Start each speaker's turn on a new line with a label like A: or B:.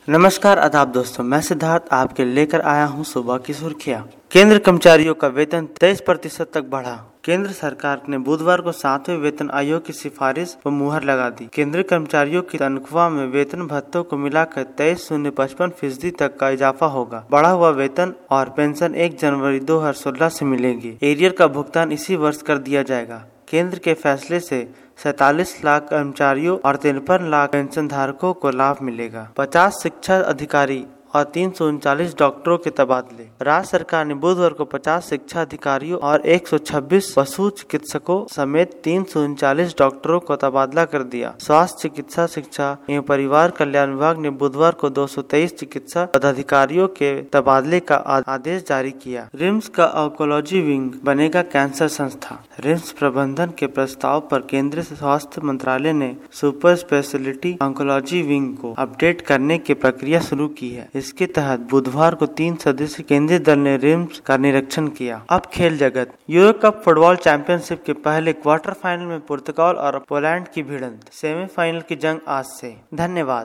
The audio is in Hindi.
A: नमस्कार आदाब दोस्तों, मैं सिद्धार्थ आपके लेकर आया हूं सुबह की सुर्खियां। केंद्र कर्मचारियों का वेतन 23% तक बढ़ा। केंद्र सरकार ने बुधवार को 7वें वेतन आयोग की सिफारिश पर मुहर लगा दी। केंद्रीय कर्मचारियों की तनख्वाह में वेतन भत्तों को मिलाकर 23.55% तक का इजाफा होगा। बढ़ा हुआ वेतन और पेंशन 1 जनवरी 2016 से मिलेगी। एरियर का भुगतान इसी वर्ष कर दिया जाएगा। केंद्र के फैसले से 47 लाख कर्मचारियों और 53 लाख पेंशन धारकों को लाभ मिलेगा। 50 शिक्षा अधिकारी और 339 डॉक्टरों के तबादले। राज्य सरकार ने बुधवार को 50 शिक्षा अधिकारियों और 126 पशु चिकित्सकों समेत 339 डॉक्टरों को तबादला कर दिया। स्वास्थ्य चिकित्सा शिक्षा एवं परिवार कल्याण विभाग ने बुधवार को 223 चिकित्सा पदाधिकारियों के तबादले का आदेश जारी किया। रिम्स का ऑन्कोलॉजी विंग बनेगा कैंसर संस्था। रिम्स प्रबंधन के प्रस्ताव पर केंद्रीय स्वास्थ्य मंत्रालय ने सुपर स्पेशलिटी ऑन्कोलॉजी विंग को अपडेट करने की प्रक्रिया शुरू की है। इसके तहत बुधवार को 3 सदस्यीय केंद्रीय दल ने रिम्स का निरीक्षण किया। अब खेल जगत। यूरो कप फुटबॉल चैंपियनशिप के पहले क्वार्टर फाइनल में पुर्तगाल और पोलैंड की भिड़ंत। सेमीफाइनल की जंग आज से। धन्यवाद।